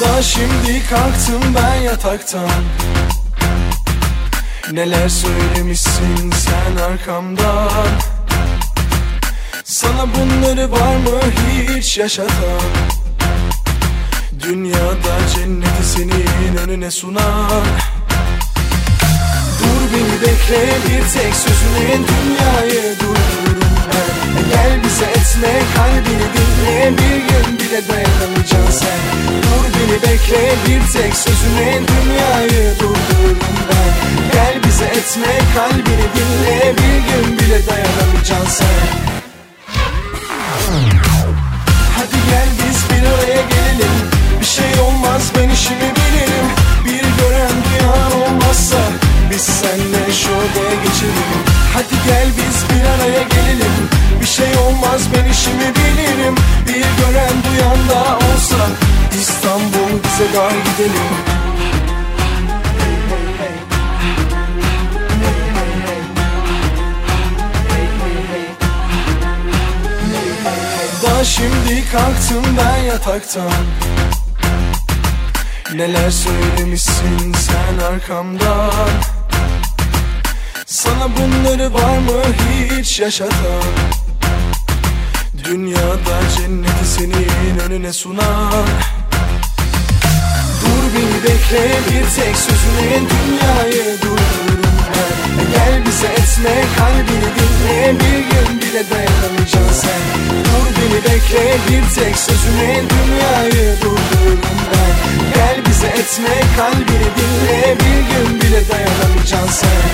Daha şimdi kalktım ben yataktan. Neler söylemişsin sen arkamdan. Sana bunları var mı hiç yaşatan? Dünyada cenneti senin önüne sunan. Dur beni bekle, bir tek sözünün dünyayı durdururum ben. Gel bize etme, kalbini dinle, bir gün bile dayanamayacaksın sen. Dur beni bekle, bir tek sözünün dünyayı durdururum ben. Gel bize etme, kalbini dinle, bir gün bile dayanamayacaksın sen. Hadi gel biz bir araya gelelim. Bir şey olmaz, ben işimi bilirim. Bir gören duyan olmazsa biz seninle şu odaya geçelim. Hadi gel biz bir araya gelelim. Bir şey olmaz, ben işimi bilirim. Bir gören duyan da olsa İstanbul bize dar gidelim. Daha şimdi kalktım ben yataktan. Neler söylemişsin sen arkamdan. Sana bunları var mı hiç yaşatan? Dünyada cenneti senin önüne sunan. Dur beni bekle, bir tek sözünün dünyayı durdururum ben. Gel bize etme, kalbini dinle, bir gün bile dayanamayacaksın sen. Dur beni bekle, bir tek sözünün dünyayı durdururum ben. Gel bize etme, kalbini dinle, bir gün bile dayanamayacaksın sen.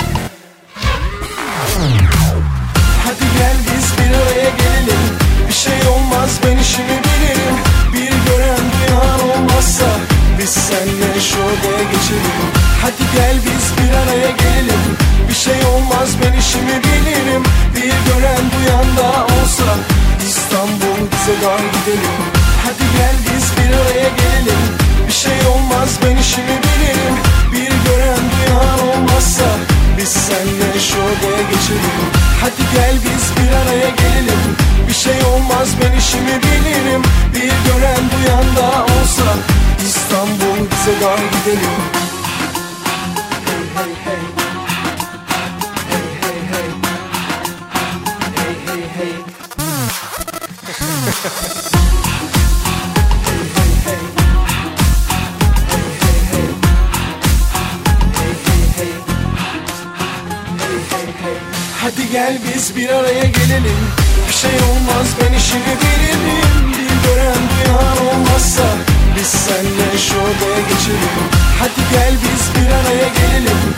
Hadi gel biz bir araya gelelim. Bir şey olmaz, ben işimi bilirim. Bir gören duyan olmazsa biz seninle şu odaya geçelim. Hadi gel biz bir araya gelelim. Bir şey olmaz, ben işimi bilirim. Bir gören duyan da olsa İstanbul bize dar gidelim. Hadi gel biz bir araya gelelim. Bir şey olmaz, ben işimi bilirim. Bir gören duyan olmazsa biz seninle şu odaya geçelim. Hadi gel biz bir araya gelelim. Bir şey olmaz, ben işimi bilirim. Bir gören duyan da olsa İstanbul bize dar gidelim. Hey hey hey. Hey hey hey. Hey hey hey. Hadi gel biz bir araya gelelim. Bir şey olmaz, ben işimi bilirim. Bir gören duyan olmazsa biz seninle şu odaya geçelim. Hadi gel biz bir araya gelelim.